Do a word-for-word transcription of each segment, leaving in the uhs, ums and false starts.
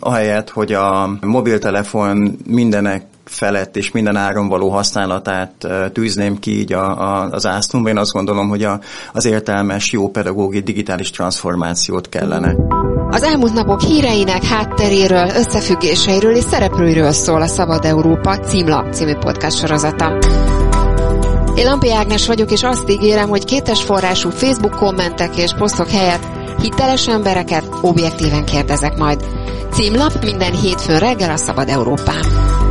Ahelyett, hogy a mobiltelefon mindenek felett és minden áron való használatát tűzném ki így a, a, az ászlómba, én azt gondolom, hogy a, az értelmes, jó pedagógiai digitális transformációt kellene. Az elmúlt napok híreinek, hátteréről, összefüggéseiről és szereplőiről szól a Szabad Európa Címlap című podcast sorozata. Én Lampi Ágnes vagyok, és azt ígérem, hogy kétes forrású Facebook kommentek és posztok helyett hiteles embereket objektíven kérdezek majd. Címlap minden hétfőn reggel a Szabad Európán.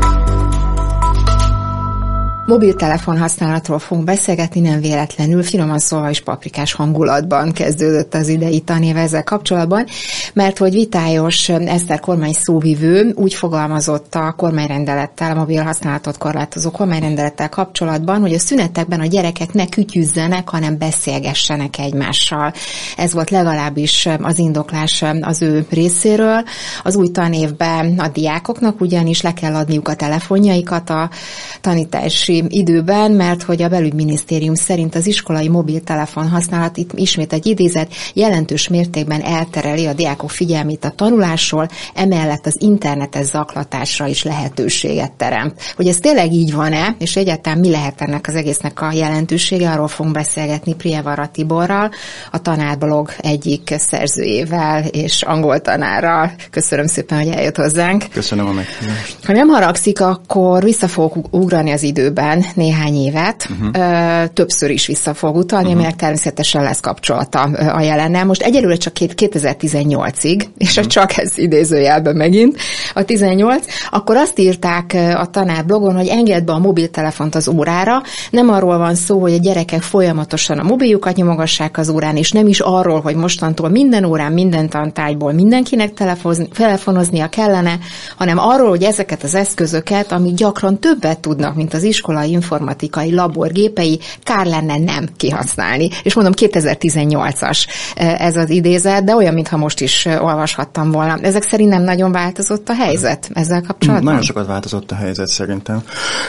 Mobiltelefon használatról fogunk beszélgetni, nem véletlenül, finoman szólva is paprikás hangulatban kezdődött az idei tanév ezzel kapcsolatban, mert hogy Vitályos Eszter kormány szóvivő úgy fogalmazott a kormányrendelettel, a mobil használatot korlátozó kormányrendelettel kapcsolatban, hogy a szünetekben a gyerekek ne kütyüzzenek, hanem beszélgessenek egymással. Ez volt legalábbis az indoklás az ő részéről. Az új tanévben a diákoknak ugyanis le kell adniuk a telefonjaikat a tanítási időben, mert hogy a belügyminisztérium szerint az iskolai mobiltelefon használat, itt ismét egy idézet, jelentős mértékben eltereli a diákok figyelmét a tanulásról, emellett az internetes zaklatásra is lehetőséget teremt. Hogy ez tényleg így van-e, és egyáltalán mi lehet ennek az egésznek a jelentősége, arról fogunk beszélgetni Prievara Tiborral, a Tanárblog egyik szerzőjével és angol tanárral. Köszönöm szépen, hogy eljött hozzánk. Köszönöm a meghívást. Ha nem haragszik, akkor vissza fogok ugrani az időben néhány évet, uh-huh. többször is vissza fog utalni, uh-huh. aminek természetesen lesz kapcsolata a jelennel. Most egyelőre csak kétezer-tizennyolcig, és uh-huh. csak ez idézőjelben megint, a tizennyolc, akkor azt írták a Tanárblogon, hogy engedd be a mobiltelefont az órára, nem arról van szó, hogy a gyerekek folyamatosan a mobiljukat nyomogassák az órán, és nem is arról, hogy mostantól minden órán, minden tantárgyból mindenkinek telefonoznia kellene, hanem arról, hogy ezeket az eszközöket, amik gyakran többet tudnak, mint az iskolai informatikai laborgépei, kár lenne nem kihasználni. És mondom, kétezer-tizennyolcas ez az idézet, de olyan, mintha most is olvashattam volna. Ezek szerint nem nagyon változott a helyzet ezzel kapcsolatban? Nagyon sokat változott a helyzet szerintem.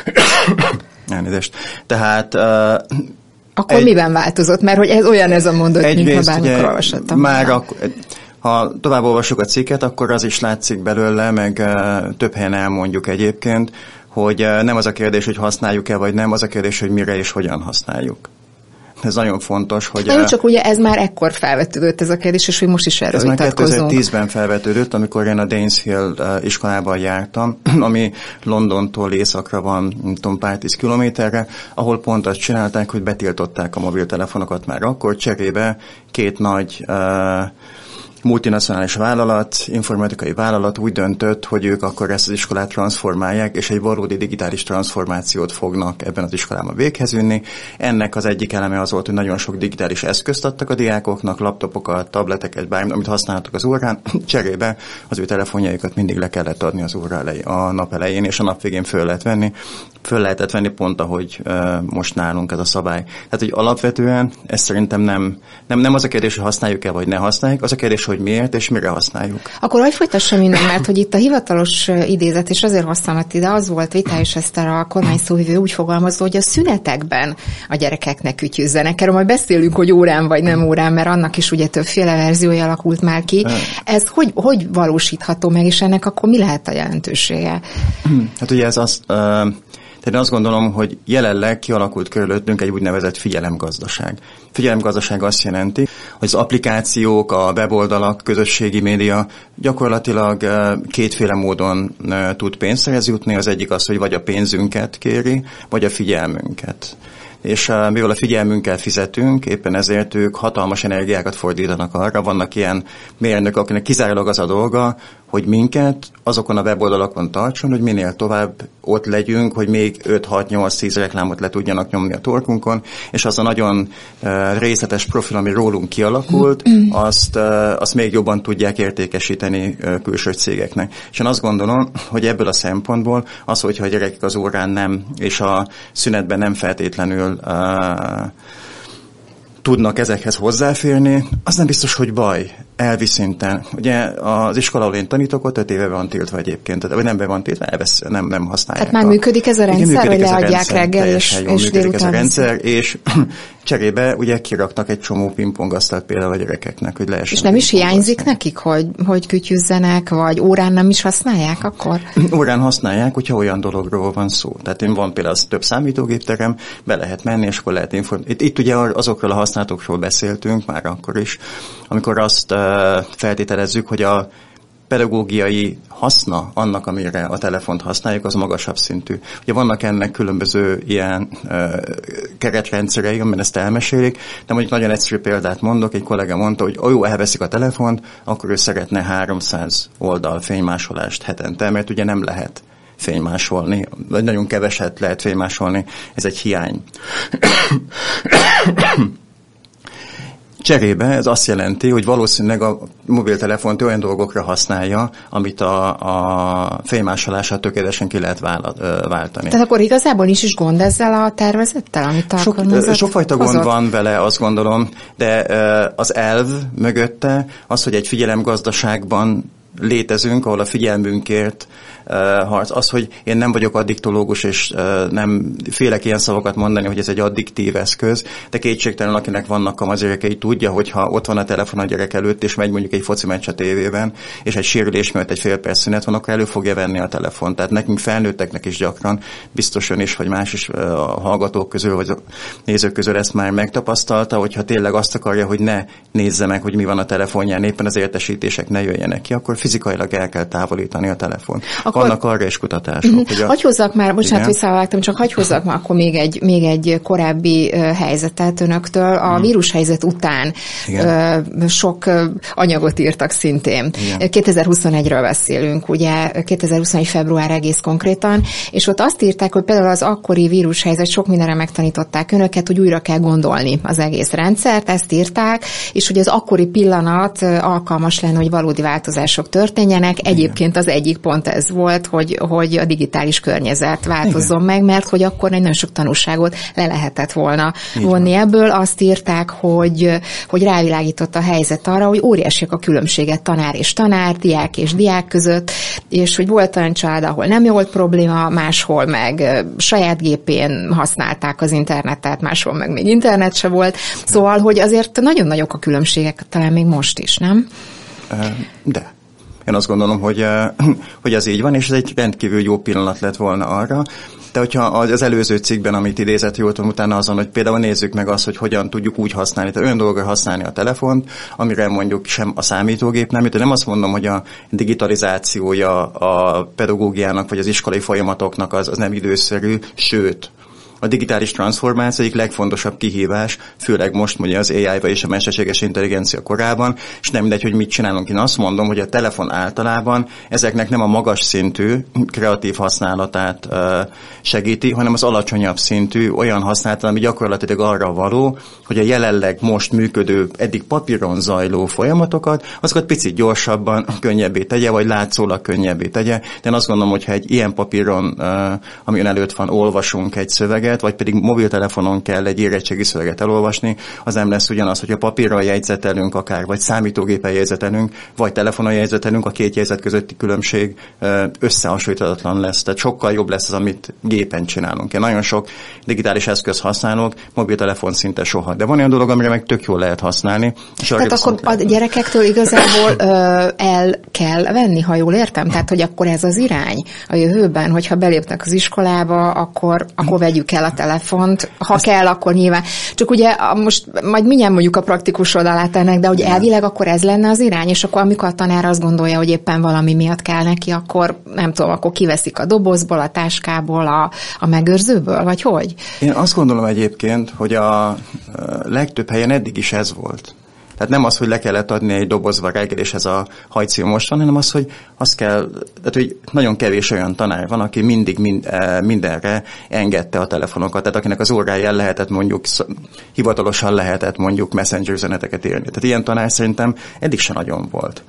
Elnézést. Tehát... Uh, Akkor egy, miben változott? Mert hogy ez olyan ez a mondat, mintha bármikor olvashattam. Már akkor... Ha tovább olvassuk a cikket, akkor az is látszik belőle, meg uh, több helyen elmondjuk egyébként, hogy uh, nem az a kérdés, hogy használjuk-e vagy nem, az a kérdés, hogy mire és hogyan használjuk. Ez nagyon fontos, hogy... Na jó, csak ugye ez már ekkor felvetődött ez a kérdés, és hogy most is erről vitatkozunk. Ez már kétezer-tízben felvetődött, amikor én a Danes Hill iskolában jártam, ami Londontól északra van, nem tudom, pár tíz kilométerre, ahol pont azt csinálták, hogy betiltották a mobiltelefonokat már akkor, cserébe két nagy... Uh, multinacionális vállalat, informatikai vállalat úgy döntött, hogy ők akkor ezt az iskolát transformálják, és egy valódi digitális transformációt fognak ebben az iskolában véghez vinni. Ennek az egyik eleme az volt, hogy nagyon sok digitális eszközt adtak a diákoknak, laptopokat, tableteket, bármit, amit használtak az órán, cserébe az ő telefonjaikat mindig le kellett adni az óra elején, a nap elején, és a nap végén föl lehet venni. Föl lehetett venni pont, ahogy uh, most nálunk ez a szabály. Tehát, hogy alapvetően ez szerintem nem, nem, nem az a kérdés, hogy használjuk-e vagy ne használjuk, az a kérdés, hogy miért és mire használjuk. Akkor hogy folytassa minden, mert hogy itt a hivatalos idézet, és azért hoztam ide, az volt Vitályos Eszter a kormány szóvivő úgy fogalmazó, hogy a szünetekben a gyerekeknek kütyüzzenek. Erről majd beszélünk, hogy órán vagy nem órán, mert annak is ugye többféle verziója alakult már ki. Ez hogy, hogy valósítható meg, és ennek akkor mi lehet a jelentősége? Hát ugye ez azt... Uh... Tehát én azt gondolom, hogy jelenleg kialakult körülöttünk egy úgynevezett figyelemgazdaság. Figyelemgazdaság azt jelenti, hogy az applikációk, a weboldalak, közösségi média gyakorlatilag kétféle módon tud pénzhez jutni. Az egyik az, hogy vagy a pénzünket kéri, vagy a figyelmünket. És uh, mivel a figyelmünkkel fizetünk, éppen ezért ők hatalmas energiákat fordítanak arra. Vannak ilyen mérnökök, akinek kizárólag az a dolga, hogy minket azokon a weboldalakon tartson, hogy minél tovább ott legyünk, hogy még öt hat nyolc tíz reklámot le tudjanak nyomni a torkunkon, és az a nagyon uh, részletes profil, ami rólunk kialakult, azt, uh, azt még jobban tudják értékesíteni uh, külső cégeknek. És én azt gondolom, hogy ebből a szempontból az, hogyha a gyerekek az órán nem, és a szünetben nem feltétlenül uh, tudnak ezekhez hozzáférni, az nem biztos, hogy baj, elvi szinten. Ugye az iskola, ahol én tanítok, ott öt éve van tiltva egyébként, vagy nem be van tiltva, elvesz, nem, nem használják. Tehát már működik ez a rendszer, hogy leadják reggel, és, és működik ez a rendszer, és Cserébe ugye kiraktak egy csomó pingpongasztalt például a gyerekeknek, hogy lehessen. És nem is hiányzik nekik, hogy, hogy kütyüzzenek, vagy órán nem is használják akkor? Órán használják, hogyha olyan dologról van szó. Tehát én van például több számítógépterem, be lehet menni, és akkor lehet informálni. Itt, itt ugye azokról a használatokról beszéltünk már akkor is, amikor azt uh, feltételezzük, hogy a pedagógiai haszna annak, amire a telefont használjuk, az magasabb szintű. Ugye vannak ennek különböző ilyen uh, keretrendszerei, amiben ezt elmesélik, de mondjuk nagyon egyszerű példát mondok, egy kollega mondta, hogy jó, elveszik a telefont, akkor ő szeretne háromszáz oldal fénymásolást hetente, mert ugye nem lehet fénymásolni, vagy nagyon keveset lehet fénymásolni, ez egy hiány. Cserébe ez azt jelenti, hogy valószínűleg a mobiltelefont olyan dolgokra használja, amit a, a fénymásolással tökéletesen ki lehet váltani. Tehát akkor igazából nincs is gond ezzel a tervezettel, amit a Sok, kormányzat sokfajta hozott? Gond van vele, azt gondolom, de az elv mögötte az, hogy egy figyelemgazdaságban létezünk, ahol a figyelmünkért uh, harc. Az, hogy én nem vagyok addiktológus, és uh, nem félek ilyen szavakat mondani, hogy ez egy addiktív eszköz, de kétségtelen, akinek vannak kamaszgyerekei, tudja, hogyha ott van a telefon a gyerek előtt, és megy mondjuk egy foci meccs a tévében, és egy sérülés miatt egy fél perc szünet van, akkor elő fogja venni a telefont. Tehát nekünk felnőtteknek is gyakran, biztos ön is, vagy más is uh, a hallgatók közül, vagy a nézők közül ezt már megtapasztalta, hogyha tényleg azt akarja, hogy ne nézze meg, hogy mi van a telefonján, éppen az értesítések ne jöjjenek ki, akkor fizikailag el kell távolítani a telefon. Akkor... Vannak arra is kutatások. Uh-huh. Hogy a... Hagy hozzak már, bocsánat, visszavágtam, csak hagy hozzak már akkor még egy, még egy korábbi uh, helyzetet önöktől. A uh-huh. vírushelyzet után uh, sok uh, anyagot írtak szintén. Igen. kétezer-huszonegyről beszélünk, ugye kétezer-huszonegy február egész konkrétan, és ott azt írták, hogy például az akkori vírushelyzet sok mindenre megtanították önöket, hogy újra kell gondolni az egész rendszert, ezt írták, és hogy az akkori pillanat uh, alkalmas lenne, hogy valódi változások történjenek. Egyébként az egyik pont ez volt, hogy, hogy a digitális környezet változzon Igen. meg, mert hogy akkor egy nagyon sok tanulságot le lehetett volna Igen. vonni ebből. Azt írták, hogy, hogy rávilágított a helyzet arra, hogy óriásiak a különbséget tanár és tanár, diák és diák között, és hogy volt olyan család, ahol nem volt probléma, máshol meg saját gépén használták az internetet, máshol meg még internet se volt. Szóval, hogy azért nagyon nagyok a különbségek, talán még most is, nem? De. Én azt gondolom, hogy, hogy ez így van, és ez egy rendkívül jó pillanat lett volna arra. De hogyha az előző cikkben, amit idézett, jól tudom, utána azon, hogy például nézzük meg azt, hogy hogyan tudjuk úgy használni, tehát olyan dolgokra használni a telefont, amire mondjuk sem a számítógép nem jut. Nem azt mondom, hogy a digitalizációja a pedagógiának, vagy az iskolai folyamatoknak az, az nem időszerű, sőt, a digitális transformáció egyik legfontosabb kihívás, főleg most mondja az á i-val és a mesterséges intelligencia korában, és nem mindegy, hogy mit csinálunk. Én azt mondom, hogy a telefon általában ezeknek nem a magas szintű kreatív használatát uh, segíti, hanem az alacsonyabb szintű olyan használat, ami gyakorlatilag arra való, hogy a jelenleg most működő, eddig papíron zajló folyamatokat, azokat picit gyorsabban könnyebbé tegye, vagy látszólag könnyebbé tegye. De én azt gondolom, hogy ha egy ilyen papíron, uh, ami ön előtt van, olvasunk egy szöveget, vagy pedig mobiltelefonon kell egy érettségi szöveget elolvasni, az nem lesz ugyanaz, hogy a papírral jegyzetelünk akár, vagy számítógépen jegyzetelünk, vagy telefonon jegyzetelünk, a két jegyzet közötti különbség összehasonlíthatatlan lesz. Tehát sokkal jobb lesz az, amit gépen csinálunk. Én nagyon sok digitális eszköz használok, mobiltelefon szinte soha. De van olyan dolog, amire meg tök jól lehet használni. És tehát akkor a gyerekektől igazából ö, el kell venni, ha jól értem? Tehát, hogy akkor ez az irány a jövőben, hogyha belépnek az iskolába, akkor, akkor vegyük el a telefont, ha Ezt... kell, akkor nyilván. Csak ugye most majd mindjárt mondjuk a praktikus oldalát ennek, de hogy elvileg akkor ez lenne az irány, és akkor amikor a tanár azt gondolja, hogy éppen valami miatt kell neki, akkor nem tudom, akkor kiveszik a dobozból, a táskából, a, a megőrzőből, vagy hogy? Én azt gondolom egyébként, hogy a legtöbb helyen eddig is ez volt. Tehát nem az, hogy le kellett adni egy dobozba reggel, és ez a hajció most van, hanem az, hogy az kell, tehát hogy nagyon kevés olyan tanár van, aki mindig mind, mindenre engedte a telefonokat, tehát akinek az óráján lehetett mondjuk, hivatalosan lehetett mondjuk messenger üzeneteket írni. Tehát ilyen tanár szerintem eddig se nagyon volt.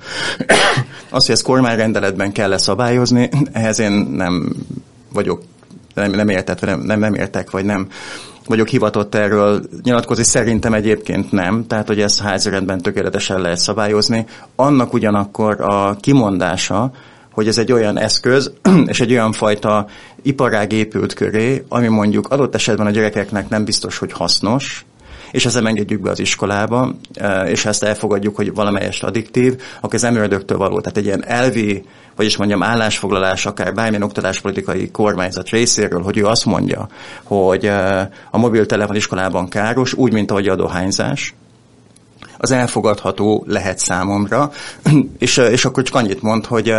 Az, hogy ezt kormányrendeletben kell szabályozni, ehhez én nem vagyok, nem, nem értett, nem, nem, nem értek, vagy nem vagyok hivatott erről nyilatkozni, szerintem egyébként nem, tehát hogy ezt házirendben tökéletesen lehet szabályozni. Annak ugyanakkor a kimondása, hogy ez egy olyan eszköz, és egy olyan fajta iparág épült köré, ami mondjuk adott esetben a gyerekeknek nem biztos, hogy hasznos, és ezt nem engedjük be az iskolába, és ezt elfogadjuk, hogy valamelyest addiktív, akkor ez emördöktől való. Tehát egy ilyen elvi, vagyis mondjam állásfoglalás, akár bármilyen oktatáspolitikai kormányzat részéről, hogy ő azt mondja, hogy a mobiltelefon iskolában káros, úgy, mint ahogy a dohányzás, az elfogadható lehet számomra, és, és akkor csak annyit mond, hogy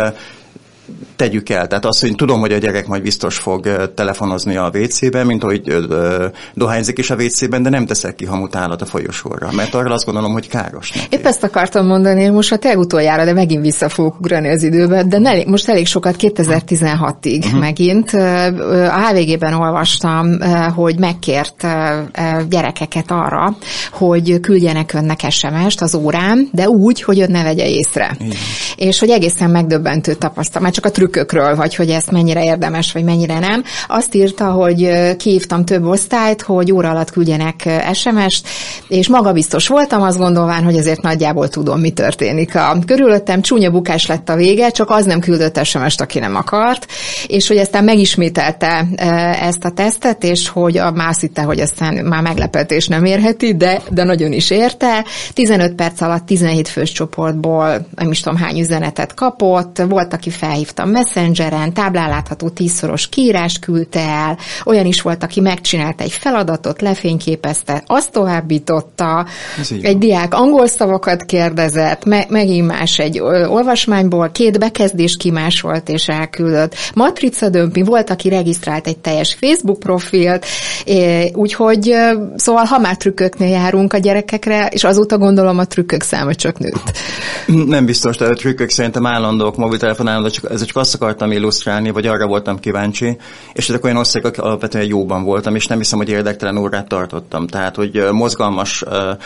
tegyük el. Tehát azt, hogy tudom, hogy a gyerek majd biztos fog telefonozni a vécében, mint ahogy ö, dohányzik is a vécében, de nem teszek ki hamutálat a folyosóra, mert arra azt gondolom, hogy káros neki. Épp ezt akartam mondani, most a te utoljára, de megint vissza fogok ugrani az időben, de ne, most elég sokat kétezer-tizenhatig uh-huh. megint. A há vé gében olvastam, hogy megkért gyerekeket arra, hogy küldjenek önnek es em est az órán, de úgy, hogy ön ne vegye észre. Igen. És hogy egészen megdöbbentő tapasztalat, már csak a trükkökről, vagy hogy ezt mennyire érdemes, vagy mennyire nem. Azt írta, hogy kihívtam több osztályt, hogy óra alatt küldjenek es em est, és magabiztos voltam, azt gondolván, hogy azért nagyjából tudom, mi történik. A körülöttem csúnya bukás lett a vége, csak az nem küldött es em est, aki nem akart, és hogy aztán megismételte ezt a tesztet, és hogy a más hitte, hogy aztán már meglepetés nem érheti, de, de nagyon is érte. tizenöt perc alatt tizenhét fős csoportból nem is tudom hány üzenetet kapott, volt, aki felhívta Messengeren, táblán látható tízszoros kiírást küldte el, olyan is volt, aki megcsinálta egy feladatot, lefényképezte, azt továbbította, egy diák angol szavakat kérdezett, me- megint más egy ö, olvasmányból, két bekezdés kimásolt és elküldött. Matrica dömping, volt, aki regisztrált egy teljes Facebook profilt, é, úgyhogy ö, szóval ha már trükköknél járunk a gyerekekre, és azóta gondolom a trükkök száma csak nőtt. Nem biztos, tehát a trükkök szerintem állandók, mobiltelefon állandók, csak, ezzel csak azt akartam illusztrálni, vagy arra voltam kíváncsi, és ezek olyan osztályok, alapvetően jóban voltam, és nem hiszem, hogy érdektelen órát tartottam. Tehát, hogy mozgalmas,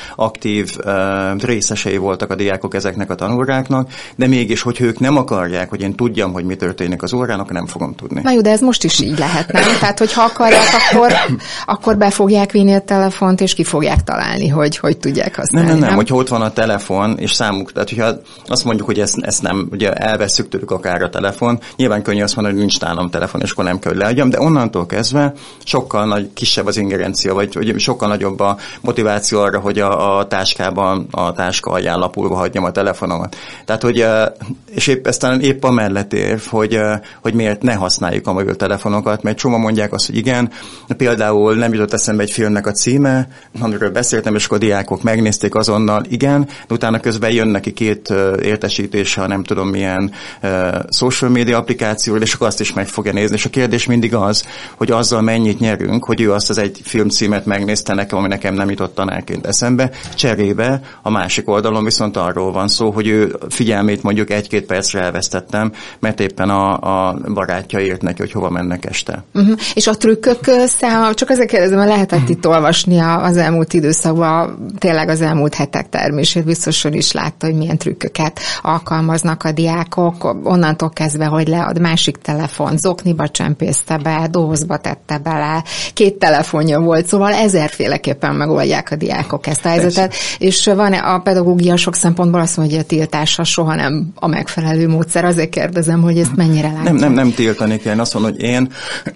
aktív részesei voltak a diákok ezeknek a tanóráknak, de mégis, hogy ők nem akarják, hogy én tudjam, hogy mi történik az órán, akkor nem fogom tudni. Na jó, de ez most is így lehet, nem? Tehát, hogyha akarják, akkor, akkor be fogják vinni a telefont, és ki fogják találni, hogy hogy tudják használni. Nem, nem, nem, hogyha ott van a telefon, és számuk, tehát hogyha azt mondjuk, hogy ezt, ezt nem, ugye elvesszük tőlük akár a telefon, nyilván könnyű azt mondani, hogy nincs nálam telefon, és akkor nem kell, hogy leadjam, de onnantól kezdve sokkal nagy, kisebb az ingerencia, vagy, vagy sokkal nagyobb a motiváció arra, hogy a, a táskában, a táska alján lapulva hagyjam a telefonomat. Tehát, hogy, és épp, ez talán épp a mellett érv, hogy, hogy miért ne használjuk a mobiltelefonokat, mert csomó mondják azt, hogy igen, például nem jutott eszembe egy filmnek a címe, amiről beszéltem, és akkor a diákok megnézték azonnal, igen, de utána közben jön neki két értesítése, nem tudom milyen uh, social media applikációról, és akkor azt is meg fogja nézni. És a kérdés mindig az, hogy azzal mennyit nyerünk, hogy ő azt az egy filmcímet megnézte nekem, ami nekem nem jutott tanárként eszembe. Cserébe a másik oldalon viszont arról van szó, hogy ő figyelmét mondjuk egy-két percre elvesztettem, mert éppen a, a barátja írt neki, hogy hova mennek este. Uh-huh. És a trükkök száma, csak azért kérdezem, mert lehetett uh-huh. itt olvasni az elmúlt időszakban, tényleg az elmúlt hetek termését, biztosan is látta, hogy milyen trükköket alkalmaznak a diákok, onnantól kezdve, hogy lead másik telefon, zokniba csempészte be, dobozba tette bele, két telefonja volt, szóval ezerféleképpen megoldják a diákok ezt a helyzetet, és van a pedagógia sok szempontból azt mondja, hogy a tiltása soha nem a megfelelő módszer, azért kérdezem, hogy ezt mennyire látják. Nem, nem, nem tiltani kell, én azt mondom, hogy én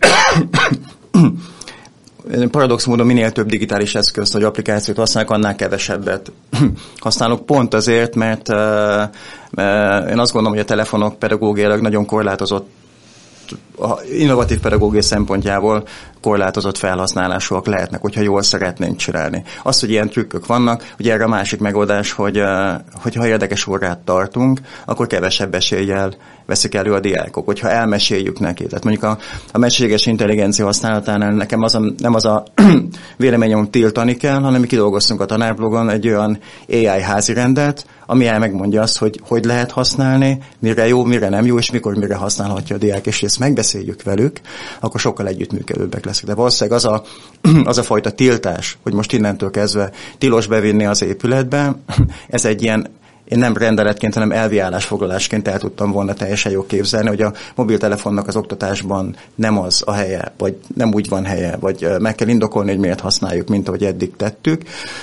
paradox módon minél több digitális eszközt, vagy applikációt használok, annál kevesebbet használok. Pont azért, mert uh, uh, én azt gondolom, hogy a telefonok pedagógiailag nagyon korlátozott, innovatív pedagógia szempontjából korlátozott felhasználásúak lehetnek, hogyha jól szeretnénk csinálni. Az, hogy ilyen trükkök vannak, ugye erre a másik megoldás, hogy, hogy ha érdekes órát tartunk, akkor kevesebb eséllyel veszik elő a diákok, hogyha elmeséljük neki. Tehát mondjuk a, a mesterséges intelligencia használatánál nekem az a, nem az a véleményem, hogy tiltani kell, hanem mi kidolgoztunk a tanárblogon egy olyan á i házirendet, ami el megmondja azt, hogy hogy lehet használni, mire jó, mire nem jó, és mikor mire használhatja a diák, és ezt megbeszéljük velük, akkor sokkal együttműködőbbek lesznek. De valószínűleg az a, az a fajta tiltás, hogy most innentől kezdve tilos bevinni az épületbe, ez egy ilyen én nem rendeletként, hanem elvi állásfoglalásként el tudtam volna teljesen jól képzelni, hogy a mobiltelefonnak az oktatásban nem az a helye, vagy nem úgy van helye, vagy meg kell indokolni, hogy miért használjuk, mint ahogy eddig tettük.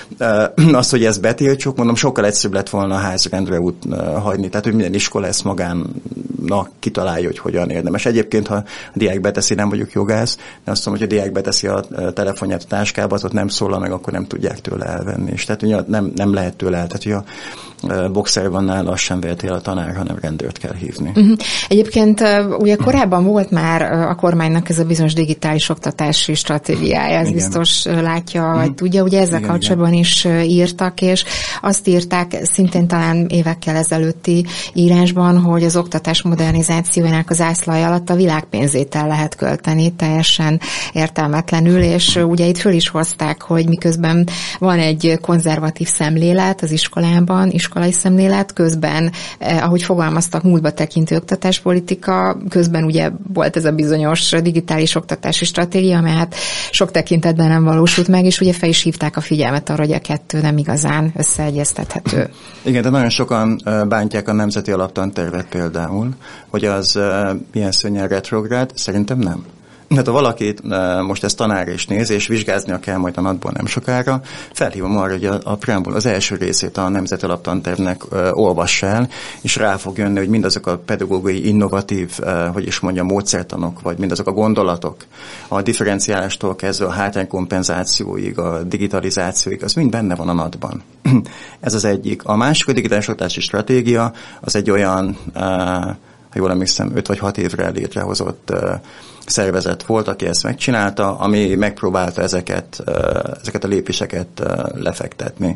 Azt, hogy ezt betiltsuk, mondom, sokkal egyszerűbb lett volna a házrendre út hagyni, tehát hogy minden iskola ezt magának kitalálja, hogy hogyan érdemes. Egyébként, ha a diák beteszi, nem vagyok jogász, de azt mondom, hogy a diák beteszi a telefonját a táskába, az ott nem szólal meg, akkor nem tudják tőle elvenni. És tehát ugye nem, nem lehet tőle el. Tehát, hogy a boxer van nála, azt sem veheti el a tanár, hanem rendőrt kell hívni. Uh-huh. Egyébként ugye korábban volt már a kormánynak ez a bizonyos digitális oktatási stratégiája, ez igen. biztos látja, uh-huh. vagy tudja, ugye ezzel igen, kapcsolatban igen. is írtak, és azt írták szintén talán évekkel ezelőtti írásban, hogy az oktatás modernizációjának az ászlaj alatt a világpénzét el lehet költeni teljesen értelmetlenül, és ugye itt föl is hozták, hogy miközben van egy konzervatív szemlélet az iskolában, iskolai szemlélet, közben, eh, ahogy fogalmaztak, múltba tekintő oktatáspolitika, közben ugye volt ez a bizonyos digitális oktatási stratégia, amely hát sok tekintetben nem valósult meg, és ugye fel is hívták a figyelmet arra, hogy a kettő nem igazán összeegyeztethető. Igen, de nagyon sokan bántják a nemzeti alaptantervet például, hogy az uh, milyen szörnyen retrográd, szerintem nem. Hát ha valakit most ezt tanár is néz, és vizsgáznia kell majd a natból nem sokára, felhívom arra, hogy a, a preambul az első részét a Nemzeti Alaptantervnek uh, olvass el, és rá fog jönni, hogy mindazok a pedagógiai innovatív, uh, hogy is mondjam, módszertanok, vagy mindazok a gondolatok, a differenciálástól kezdve a hátránykompenzációig, a digitalizációig, az mind benne van a natban. Ez az egyik. A másik, a digitális oktatási stratégia, az egy olyan, uh, ha jól emlékszem, öt vagy hat évre létrehozott uh, szervezet volt, aki ezt megcsinálta, ami megpróbálta ezeket, ezeket a lépéseket lefektetni.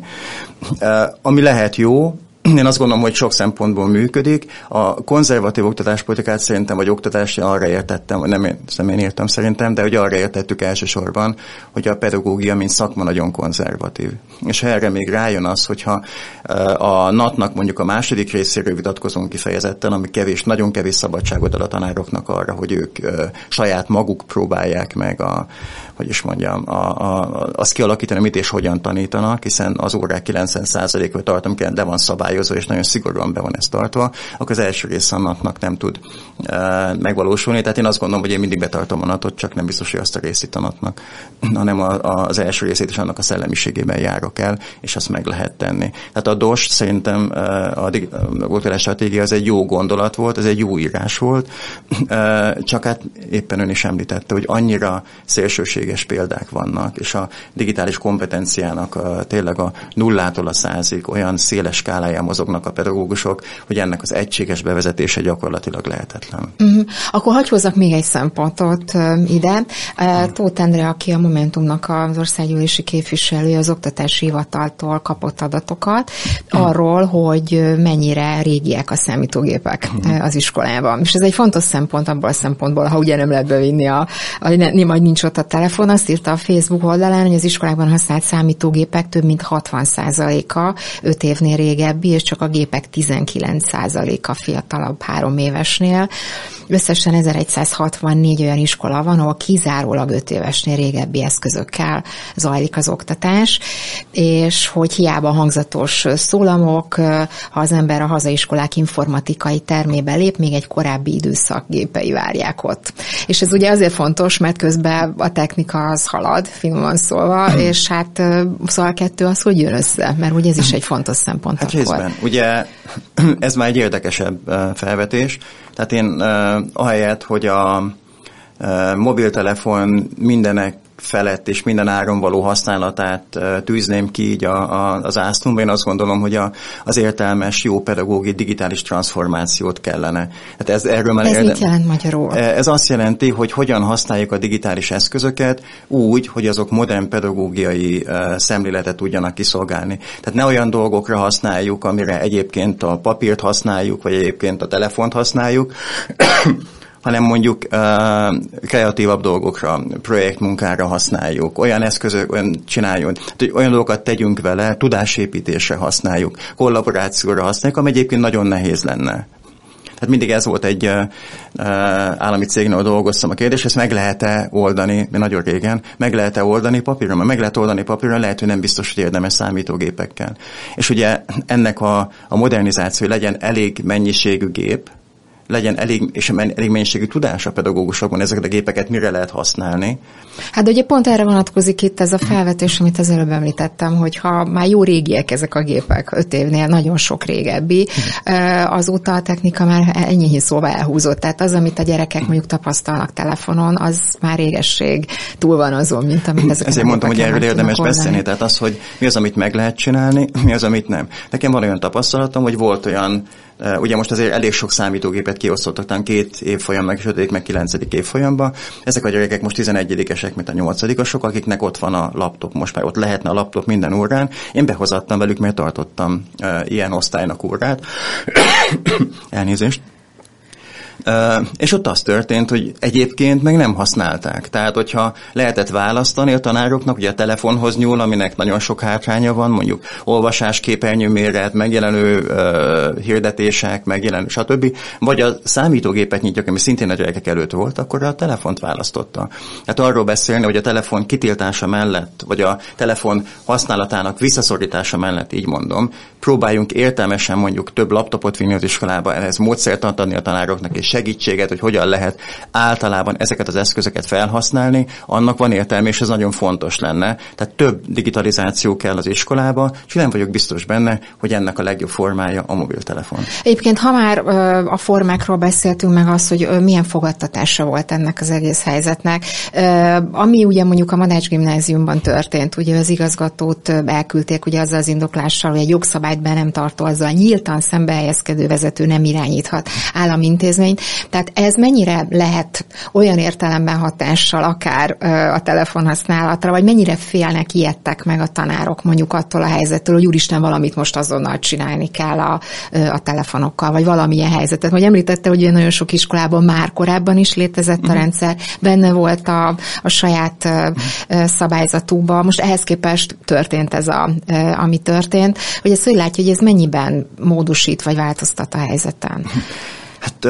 Ami lehet jó, én azt gondolom, hogy sok szempontból működik. A konzervatív oktatáspolitikát szerintem, vagy oktatást arra értettem, nem én, nem én értem szerintem, de hogy arra értettük elsősorban, hogy a pedagógia, mint szakma nagyon konzervatív. És ha erre még rájön az, hogyha a natnak mondjuk a második részéről vitatkozunk kifejezetten, ami kevés, nagyon kevés szabadságot ad a tanároknak arra, hogy ők saját maguk próbálják meg a, hogy is mondjam, a, a, azt kialakítani, mit és hogyan tanítanak, hiszen az órák kilencven százalékot tartom, de van szabályozó, és nagyon szigorúan be van ez tartva, akkor az első része a natnak nem tud e, megvalósulni. Tehát én azt gondolom, hogy én mindig betartom a natot, csak nem biztos, hogy azt a részét a natnak, hanem a, a, az első részét és annak a szellemiségében járok el, és azt meg lehet tenni. Tehát a dé o es szerintem a oktatás stratégia az egy jó gondolat volt, ez egy jó írás volt, e, csak hát éppen ön is említette, hogy annyira szélsőséges példák vannak, és a digitális kompetenciának a, tényleg a nullától a százig olyan széles skáláján mozognak a pedagógusok, hogy ennek az egységes bevezetése gyakorlatilag lehetetlen. Uh-huh. Akkor hadd hozzak még egy szempontot uh, ide. Uh, Tóth Endre, aki a Momentumnak az országgyűlési képviselője, az oktatási hivataltól kapott adatokat uh-huh. arról, hogy mennyire régiek a számítógépek uh-huh. az iskolában. És ez egy fontos szempont abból a szempontból, ha ugye nem lehet bevinni, a, a, ne, majd nincs ott a telefon. Azt írta a Facebook oldalán, hogy az iskolákban használt számítógépek több mint hatvan százaléka öt évnél régebbi, és csak a gépek tizenkilenc százaléka fiatalabb három évesnél. Összesen ezeregyszázhatvannégy olyan iskola van, ahol kizárólag öt évesnél régebbi eszközökkel zajlik az oktatás, és hogy hiába hangzatos szólamok, ha az ember a hazaiskolák informatikai termébe lép, még egy korábbi időszak gépei várják ott. És ez ugye azért fontos, mert közben a technika az halad, finoman szólva, és hát szóval kettő az, hogy jön össze, mert ugye ez is egy fontos szempont. Hát részben. Ugye ez már egy érdekesebb felvetés. Tehát én ahelyett, hogy a mobiltelefon mindenek felett és minden áron való használatát tűzném ki így a, a, az ászlómba. Én azt gondolom, hogy a, az értelmes, jó pedagógiai digitális transformációt kellene. Hát ez erről már ez érdem... mit jelent magyarul? Ez azt jelenti, hogy hogyan használjuk a digitális eszközöket úgy, hogy azok modern pedagógiai szemléletet tudjanak kiszolgálni. Tehát ne olyan dolgokra használjuk, amire egyébként a papírt használjuk, vagy egyébként a telefont használjuk, hanem mondjuk uh, kreatívabb dolgokra, projektmunkára használjuk, olyan eszközök, olyan csináljuk, hogy olyan dolgokat tegyünk vele, tudásépítésre használjuk, kollaborációra használjuk, ami egyébként nagyon nehéz lenne. Tehát mindig ez volt egy uh, állami cégnél, dolgoztam a kérdés, ezt meg lehet-e oldani, nagyon régen, meg lehet-e oldani papíron, mert meg lehet oldani papíron, lehet, hogy nem biztos, hogy érdemes számítógépekkel. És ugye ennek a, a modernizáció, legyen elég mennyiségű gép, legyen elég, és elég mennyiségű tudás a pedagógusokban, ezeket a gépeket mire lehet használni. Hát ugye pont erre vonatkozik itt ez a felvetés, amit az előbb említettem, hogy ha már jó régiek ezek a gépek, öt évnél nagyon sok régebbi, azóta a technika már ennyi szóval elhúzott. Tehát az, amit a gyerekek mondjuk tapasztalnak telefonon, az már régesség túl van azon, mint amit ezek Ezért mondtam, hogy erről érdemes beszélni, tehát az, hogy mi az, amit meg lehet csinálni, mi az, amit nem. Nekem van olyan tapasztalatom, hogy volt olyan, ugye most azért elég sok számítógépet kiosztottak, talán két évfolyam, meg ötödik, meg kilencedik évfolyamban. Ezek a gyerekek most tizenegyedikesek, mint a nyolcadikosok, akiknek ott van a laptop, most már ott lehetne a laptop minden órán. Én behozattam velük, mert tartottam uh, ilyen osztálynak órát. Elnézést. Uh, és ott az történt, hogy egyébként meg nem használták. Tehát, hogyha lehetett választani a tanároknak, ugye a telefonhoz nyúl, aminek nagyon sok hátránya van, mondjuk olvasás, képernyőméret, megjelenő uh, hirdetések, megjelenő stb. Vagy a számítógépet nyitjuk, ami szintén a gyerekek előtt volt, akkor a telefont választotta. Hát arról beszélni, hogy a telefon kitiltása mellett, vagy a telefon használatának visszaszorítása mellett, így mondom, próbáljunk értelmesen mondjuk több laptopot vinni az iskolába, ehhez módszertant adni a tanároknak, és segítséget, hogy hogyan lehet általában ezeket az eszközöket felhasználni, annak van értelme, és ez nagyon fontos lenne. Tehát több digitalizáció kell az iskolába, és nem vagyok biztos benne, hogy ennek a legjobb formája a mobiltelefon. Egyébként, ha már a formákról beszéltünk, meg az, hogy milyen fogadtatása volt ennek az egész helyzetnek, ami ugye mondjuk a Madách Gimnáziumban történt, ugye az igazgatót elküldték ugye azzal az indoklással, hogy egy jogszabályt be nem tartó, azzal nyíltan szembehelyezkedő vezető nem irányíthat állami intézményt. Tehát ez mennyire lehet olyan értelemben hatással akár a telefonhasználatra, vagy mennyire félnek, ijedtek meg a tanárok mondjuk attól a helyzettől, hogy úristen, valamit most azonnal csinálni kell a, a telefonokkal, vagy valamilyen helyzetet. Vagy említette, hogy nagyon sok iskolában már korábban is létezett a rendszer, benne volt a, a saját szabályzatukban. Most ehhez képest történt ez, a, ami történt. Hogy ezt hogy látja, hogy ez mennyiben módosít, vagy változtat a helyzeten? Hát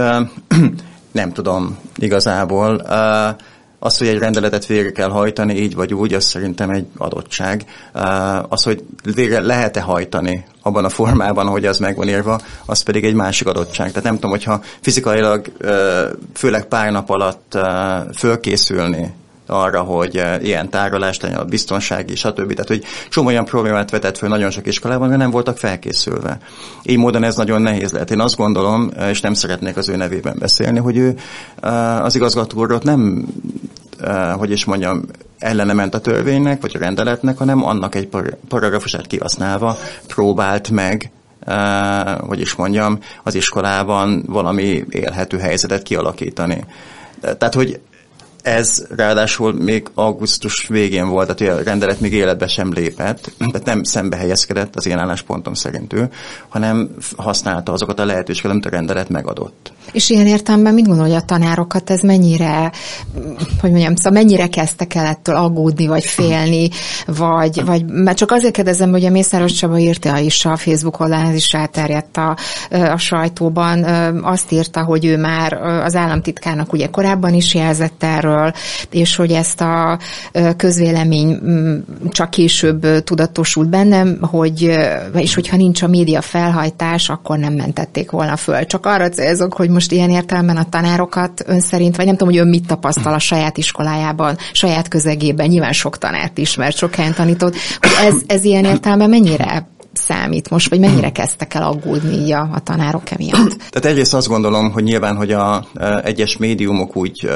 nem tudom igazából. Az, hogy egy rendeletet végre kell hajtani, így vagy úgy, az szerintem egy adottság. Az, hogy végre lehet-e hajtani abban a formában, ahogy az meg van írva, az pedig egy másik adottság. Tehát nem tudom, hogyha fizikailag, főleg pár nap alatt fölkészülni arra, hogy ilyen tárolás legyen, a biztonsági, stb. Tehát, hogy csomó olyan problémát vetett föl nagyon sok iskolában, mert nem voltak felkészülve. Így módon ez nagyon nehéz lehet. Én azt gondolom, és nem szeretnék az ő nevében beszélni, hogy ő az igazgató úrot nem, hogy is mondjam, ellene ment a törvénynek, vagy a rendeletnek, hanem annak egy paragrafusát kihasználva próbált meg, hogy is mondjam, az iskolában valami élhető helyzetet kialakítani. Tehát, hogy ez ráadásul még augusztus végén volt, tehát a rendelet még életbe sem lépett, tehát nem szembe helyezkedett az én álláspontom szerint ő, hanem használta azokat a lehetőségeket, amit a rendelet megadott. És ilyen értelemben mit gondol, hogy a tanárokat ez mennyire, hogy mondjam, szóval mennyire kezdtek el ettől aggódni, vagy félni, vagy, vagy mert csak azért kérdezem, hogy a Mészáros Csaba írta is a Facebook oldalán, ez is elterjedt a, a sajtóban, azt írta, hogy ő már az államtitkárnak ugye korábban is jelzett erről, és hogy ezt a közvélemény csak később tudatosult bennem, hogy, és hogyha nincs a média felhajtás, akkor nem mentették volna föl. Csak arra célzok, hogy most ilyen értelemben a tanárokat ön szerint, vagy nem tudom, hogy ön mit tapasztal a saját iskolájában, saját közegében, nyilván sok tanárt ismert, sok helyen tanított, hogy ez, ez ilyen értelemben mennyire számít most, vagy mennyire kezdtek el aggódni így a, a tanárok emiatt? Tehát egyrészt azt gondolom, hogy nyilván, hogy a, a egyes médiumok úgy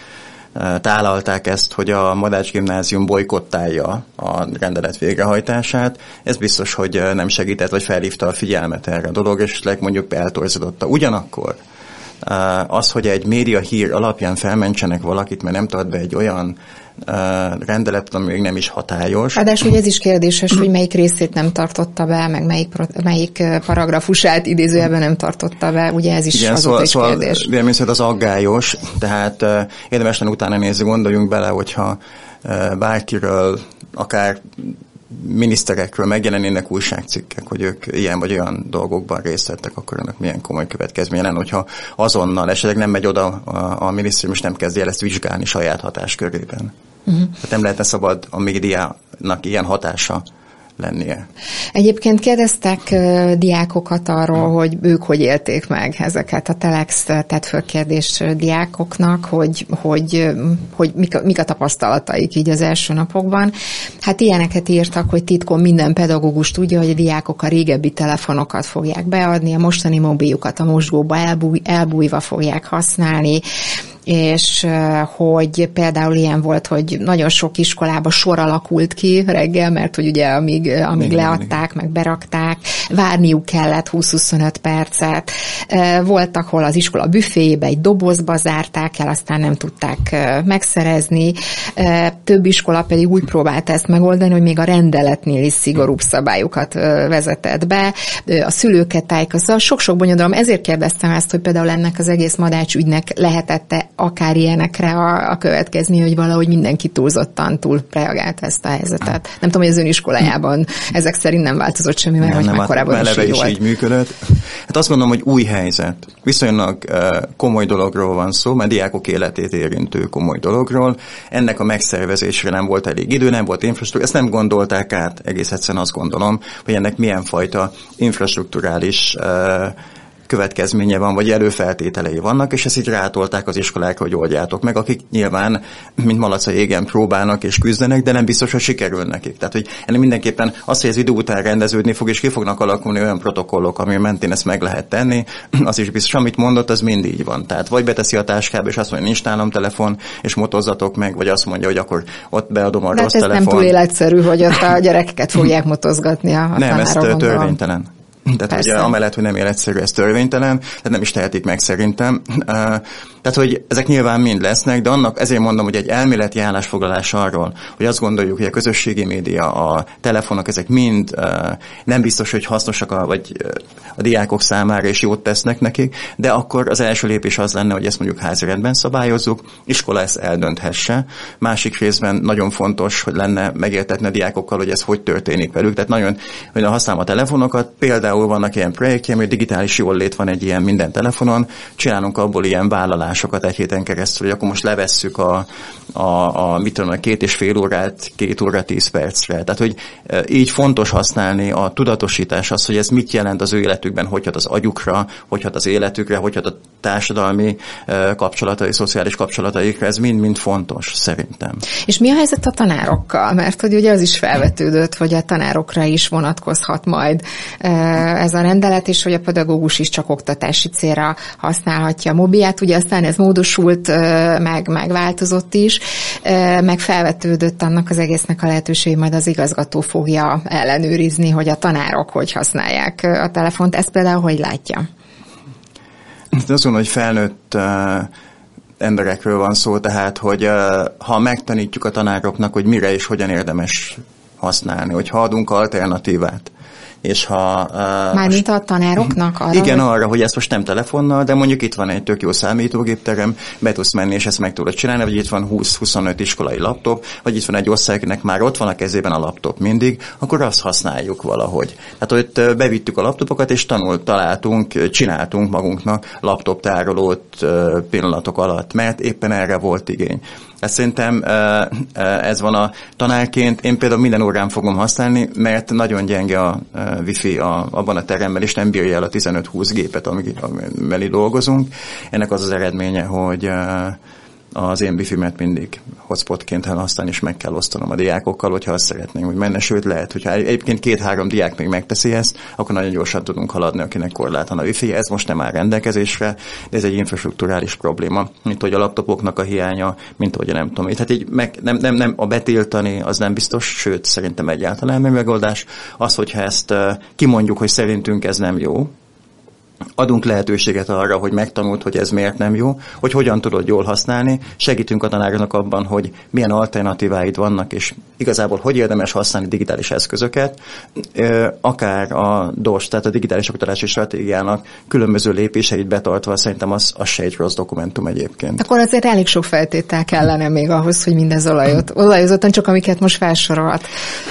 tálalták ezt, hogy a Madách Gimnázium bojkottálja a rendelet végrehajtását. Ez biztos, hogy nem segített, vagy felhívta a figyelmet erre a dolog, és mondjuk eltorzodotta. Ugyanakkor az, hogy egy média hír alapján felmentsenek valakit, mert nem tart be egy olyan rendelet, ami még nem is hatályos. Ráadásul, hogy ez is kérdéses, hogy melyik részét nem tartotta be, meg melyik, melyik paragrafusát idézőjelben nem tartotta be, ugye ez is igen, azóta szóval, egy szóval kérdés. Vélemény szerint az aggályos, tehát uh, érdemesen utána nézni, gondoljunk bele, hogyha uh, bárkiről akár miniszterekről megjelennének újságcikkek, hogy ők ilyen vagy olyan dolgokban részt vettek, akkor ennek milyen komoly következménye lenne, hogyha azonnal esetleg nem megy oda a, a minisztérium, és nem kezdi el ezt vizsgálni saját hatáskörében. Uh-huh. Tehát nem lehetne szabad a médiának ilyen hatása lennie. Egyébként kérdeztek uh, diákokat arról, hmm. hogy ők hogy élték meg ezeket a Telex tett föl kérdés diákoknak, hogy, hogy, hogy mik, a, mik a tapasztalataik így az első napokban. Hát ilyeneket írtak, hogy titkon minden pedagógus tudja, hogy a diákok a régebbi telefonokat fogják beadni, a mostani mobiljukat a mosdóba elbúj, elbújva fogják használni, és hogy például ilyen volt, hogy nagyon sok iskolába sor alakult ki reggel, mert hogy ugye amíg, amíg leadták, meg berakták, várniuk kellett húsz-huszonöt percet. Voltak, hol az iskola büféjébe egy dobozba zárták el, aztán nem tudták megszerezni. Több iskola pedig úgy próbálta ezt megoldani, hogy még a rendeletnél is szigorúbb szabályokat vezetett be. A szülőket tájékozta. Sok-sok bonyodalom. Ezért kérdeztem ezt, hogy például ennek az egész Madács ügynek lehetette akár ilyenekre a, a következmény, hogy valahogy mindenki túlzottan túl reagált ezt a helyzetet. Nem tudom, hogy az ön iskolájában ezek szerint nem változott semmi, mert nem, hogy már korábban is így is volt. így működött. Hát azt gondolom, hogy új helyzet. Viszonylag uh, komoly dologról van szó, mert diákok életét érintő komoly dologról. Ennek a megszervezésre nem volt elég idő, nem volt infrastruktúra. Ezt nem gondolták át, egész egyszerűen azt gondolom, hogy ennek milyen fajta infrastrukturális uh, következménye van, vagy előfeltételei vannak, és ezt így rátolták az iskolákra, hogy oldjátok meg, akik nyilván, mint malac a jégen próbálnak és küzdenek, de nem biztos, hogy sikerül nekik. Tehát, hogy ennek mindenképpen az, hogy az idő után rendeződni fog, és ki fognak alakulni olyan protokollok, ami mentén ezt meg lehet tenni, az is biztos, amit mondott, az mind így van. Tehát vagy beteszi a táskába, és azt mondja, nincs nálam telefon, és motozzatok meg, vagy azt mondja, hogy akkor ott beadom a de rossz ez telefon. Nem túl életszerű, hogy ott a gyerekeket fogják motozgatni a, a Nem, ez törvénytelen. Tehát Persze. ugye amellett, hogy nem életszerű, ez törvénytelen, tehát nem is tehetik meg szerintem. Tehát, hogy ezek nyilván mind lesznek, de annak ezért mondom, hogy egy elméleti állásfoglalás arról, hogy azt gondoljuk, hogy a közösségi média, a telefonok, ezek mind nem biztos, hogy hasznosak a, vagy a diákok számára és jót tesznek nekik, de akkor az első lépés az lenne, hogy ezt mondjuk házirendben szabályozzuk, iskola ezt eldönthesse. Másik részben nagyon fontos, hogy lenne megértetni a diákokkal, hogy ez hogy történik velük. Tehát nagyon, hogy használom a telefonokat, például vannak ilyen projektjeim, hogy digitális jólét van egy ilyen minden telefonon, csinálunk abból ilyen vállalásokat egy héten keresztül, hogy akkor most levesszük a, a, a mit tudom, a két és fél órát, két óra, tíz percre. Tehát, hogy így fontos használni a tudatosítás, az, hogy ez mit jelent az ő életükben, hogy hat az agyukra, hogy hat az életükre, hogy hat a társadalmi kapcsolatai, szociális kapcsolataikra, ez mind-mind fontos, szerintem. És mi a helyzet a tanárokkal? Mert hogy ugye az is felvetődött, hogy a tanárokra is vonatkozhat majd ez a rendelet, és hogy a pedagógus is csak oktatási célra használhatja a mobilját. Ugye aztán ez módosult, meg, meg változott is, meg felvetődött annak az egésznek a lehetőség, majd az igazgató fogja ellenőrizni, hogy a tanárok hogy használják a telefont. Ezt például hogy látja? Azt gondolom, hogy felnőtt emberekről van szó, tehát, hogy ha megtanítjuk a tanároknak, hogy mire és hogyan érdemes használni, hogy ha adunk alternatívát, és ha... Uh, Mármint a tanároknak arra? Igen, hogy... arra, hogy ezt most nem telefonnal, de mondjuk itt van egy tök jó számítógépterem, be tudsz menni, és ezt meg tudod csinálni, vagy itt van húsz-huszonöt iskolai laptop, vagy itt van egy osztálynak már ott van a kezében a laptop mindig, akkor azt használjuk valahogy. Tehát ott bevittük a laptopokat, és tanult, találtunk, csináltunk magunknak laptoptárolót pillanatok alatt, mert éppen erre volt igény. Hát szerintem ez van a tanárként. Én például minden órán fogom használni, mert nagyon gyenge a wifi a, abban a teremben, és nem bírja el a tizenöt-húsz gépet, amivel dolgozunk. Ennek az az eredménye, hogy az én wifi-met mindig hotspotként kell használni, és meg kell osztanom a diákokkal, hogyha azt szeretnénk, hogy menne. Sőt, lehet, hogyha egyébként két-három diák még megteszi ezt, akkor nagyon gyorsan tudunk haladni, akinek korlátlan a wifi. Ez most nem áll rendelkezésre, de ez egy infrastrukturális probléma, mint hogy a laptopoknak a hiánya, mint hogy nem tudom. Tehát így meg, nem, nem, nem, a betiltani az nem biztos, sőt, szerintem egyáltalán nem megoldás. Az, hogyha ezt kimondjuk, hogy szerintünk ez nem jó, adunk lehetőséget arra, hogy megtanult, hogy ez miért nem jó, hogy hogyan tudod jól használni, segítünk a tanárnak abban, hogy milyen alternatíváid vannak, és igazából hogy érdemes használni digitális eszközöket, akár a dé o es, tehát a digitális oktatási stratégiának különböző lépéseit betartva, szerintem az, az se egy rossz dokumentum egyébként. Akkor azért elég sok feltétel kellene még ahhoz, hogy mindez olajot, olajozottan, csak amiket most felsorolt.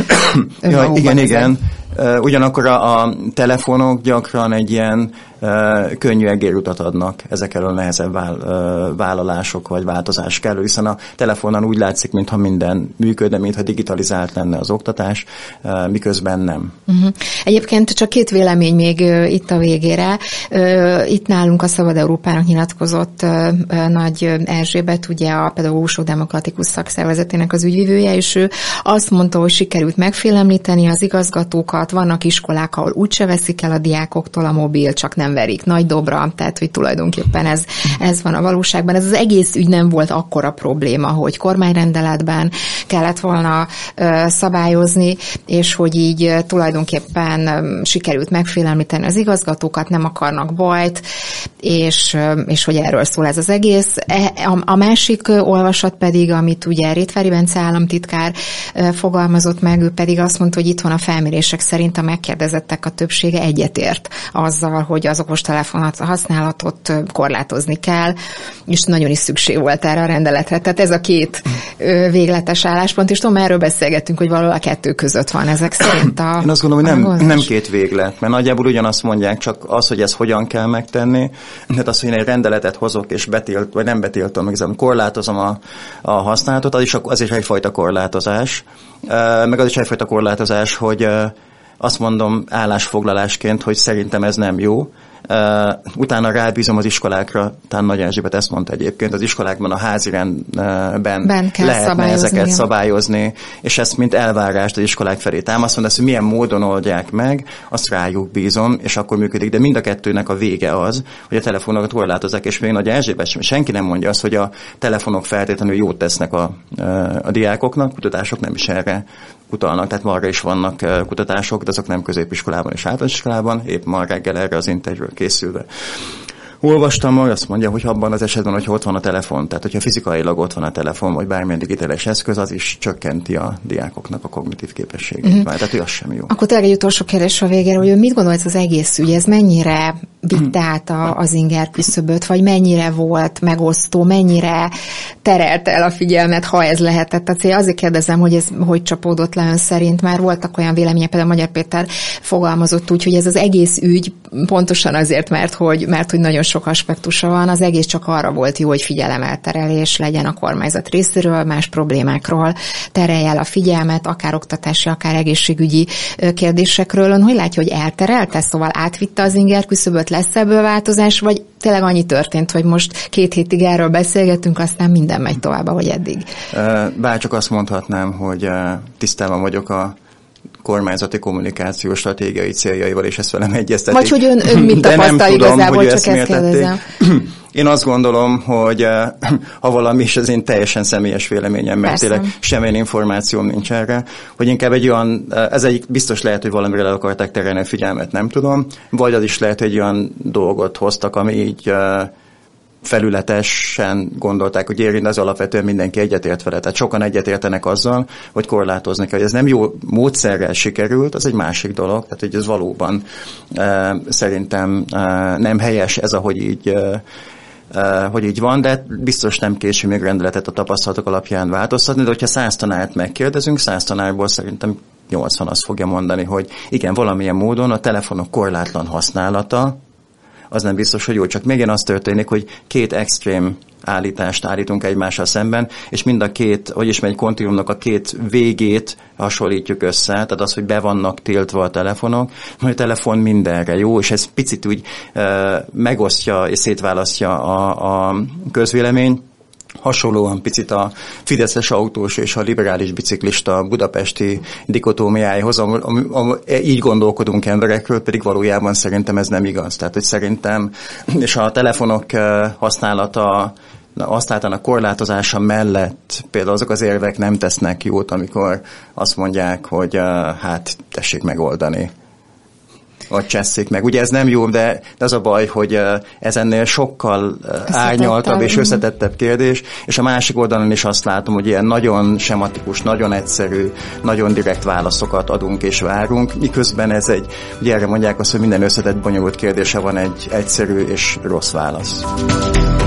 Ja, igen, igen. Ugyanakkor a, a telefonok gyakran egy ilyen uh, könnyű egérutat adnak ezek elől nehezebb vál, uh, vállalások vagy változás kell, hiszen a telefonon úgy látszik, mintha minden működne, mintha digitalizált lenne az oktatás, uh, miközben nem. Uh-huh. Egyébként csak két vélemény még uh, itt a végére. Uh, itt nálunk a Szabad Európának nyilatkozott uh, uh, Nagy Erzsébet, ugye a Pedagógusok Demokratikus Szakszervezetének az ügyvivője, és ő azt mondta, hogy sikerült megfélemlíteni az igazgatókat. Vannak iskolák, ahol úgyse veszik el a diákoktól a mobil, csak nem verik nagy dobra, tehát hogy tulajdonképpen ez, ez van a valóságban. Ez az egész ügy nem volt akkora probléma, hogy kormányrendeletben kellett volna ö, szabályozni, és hogy így ö, tulajdonképpen ö, sikerült megfélemlíteni az igazgatókat, nem akarnak bajt, és, ö, és hogy erről szól ez az egész. A, a másik ö, olvasat pedig, amit ugye Rétvári Bence államtitkár ö, fogalmazott meg, ő pedig azt mondta, hogy itthon a felmérések szerint a megkérdezettek a többsége egyetért azzal, hogy az okostelefon használatot korlátozni kell, és nagyon is szükség volt erre a rendeletre. Tehát ez a két végletes álláspont, és tudom, erről beszélgettünk, hogy valahol a kettő között van ezek szerint a... Én azt gondolom, hogy nem, nem két véglet, mert nagyjából ugyanazt mondják, csak az, hogy ezt hogyan kell megtenni, tehát az, hogy én egy rendeletet hozok, és betilt, vagy nem betiltom, meg korlátozom a, a használatot, az is, az is egyfajta korlátozás, meg az is egyfajta korlátozás, hogy azt mondom állásfoglalásként, hogy szerintem ez nem jó. Uh, utána rábízom az iskolákra, talán Nagy Erzsébet ezt mondta egyébként, az iskolákban a házirendben lehetne ezeket igen. szabályozni, és ezt mint elvárást az iskolák felé támasztom, de ezt, hogy milyen módon oldják meg, azt rájuk bízom, és akkor működik. De mind a kettőnek a vége az, hogy a telefonokat korlátozzák, és még Nagy Erzsébet sem. Senki nem mondja azt, hogy a telefonok feltétlenül jót tesznek a, a diákoknak, kutatások nem is erre utalnak, tehát ma arra is vannak kutatások, de azok nem középiskolában és általános iskolában, épp ma reggel erre az interjúra készülve. Olvastam, hogy azt mondja, hogy abban az esetben, hogyha ott van a telefon, tehát hogyha fizikailag ott van a telefon, vagy bármilyen digitális eszköz, az is csökkenti a diákoknak a kognitív képességét. Mm-hmm. Tehát, hogy az sem jó. Akkor tényleg egy utolsó kérdés a végére, hogy mit gondolsz az egész ügy, ez mennyire vitte át a, az inger küszöböt, vagy mennyire volt megosztó, mennyire terelte el a figyelmet, ha ez lehetett a cél. Azért kérdezem, hogy ez hogy csapódott le ön szerint, már voltak olyan vélemények, például Magyar Péter fogalmazott úgy, hogy ez az egész ügy pontosan azért, mert hogy, mert hogy nagyon sok aspektusa van, az egész csak arra volt jó, hogy figyelemelterelés legyen a kormányzat részéről, más problémákról terelje el a figyelmet, akár oktatási, akár egészségügyi kérdésekről. Ön hogy látja, hogy elterelte, szóval átvitte az inger küszöböt, lesz ebből változás, vagy tényleg annyi történt, hogy most két hétig erről beszélgetünk, aztán minden megy tovább, ahogy eddig? Bár csak azt mondhatnám, hogy tisztában vagyok a kormányzati kommunikációs stratégiai céljaival, és ezt velem egyeztetik. Vagy hogy ön, ön mit tapasztal igazából, csak ezt kérdezem. Én azt gondolom, hogy ha valami is az én teljesen személyes véleményem, mert tényleg semmilyen információm nincs erre, hogy inkább egy olyan, ez egy biztos lehet, hogy valamire el akarták terelni a figyelmet, nem tudom, vagy az is lehet, hogy olyan dolgot hoztak, ami így felületesen gondolták, hogy érint, az alapvetően mindenki egyetért vele. Tehát sokan egyetértenek azzal, hogy korlátozni kell. Hogy ez nem jó módszerrel sikerült, az egy másik dolog. Tehát, hogy ez valóban e, szerintem e, nem helyes ez, ahogy így, e, e, hogy így van, de biztos nem késő még rendeletet a tapasztalatok alapján változtatni, de hogyha száz tanárt megkérdezünk, száz tanárból szerintem nyolcvan azt fogja mondani, hogy igen, valamilyen módon a telefonok korlátlan használata az nem biztos, hogy jó. Csak még az történik, hogy két extrém állítást állítunk egymással szemben, és mind a két, hogy is megy kontinuumnak a két végét hasonlítjuk össze, tehát az, hogy be vannak tiltva a telefonok, hogy a telefon mindenre jó, és ez picit úgy e, megosztja és szétválasztja a, a közvélemény. Hasonlóan picit a fideszes autós és a liberális biciklista budapesti dikotómiájához, am, am, am, így gondolkodunk emberekről, pedig valójában szerintem ez nem igaz. Tehát, hogy szerintem, és a telefonok használata, használatának korlátozása mellett például azok az érvek nem tesznek jót, amikor azt mondják, hogy hát tessék megoldani. vagy csesszék meg. Ugye ez nem jó, de az a baj, hogy ez ennél sokkal árnyaltabb és összetettebb kérdés, és a másik oldalon is azt látom, hogy ilyen nagyon sematikus, nagyon egyszerű, nagyon direkt válaszokat adunk és várunk, miközben ez egy, ugye erre mondják azt, hogy minden összetett, bonyolult kérdése van egy egyszerű és rossz válasz.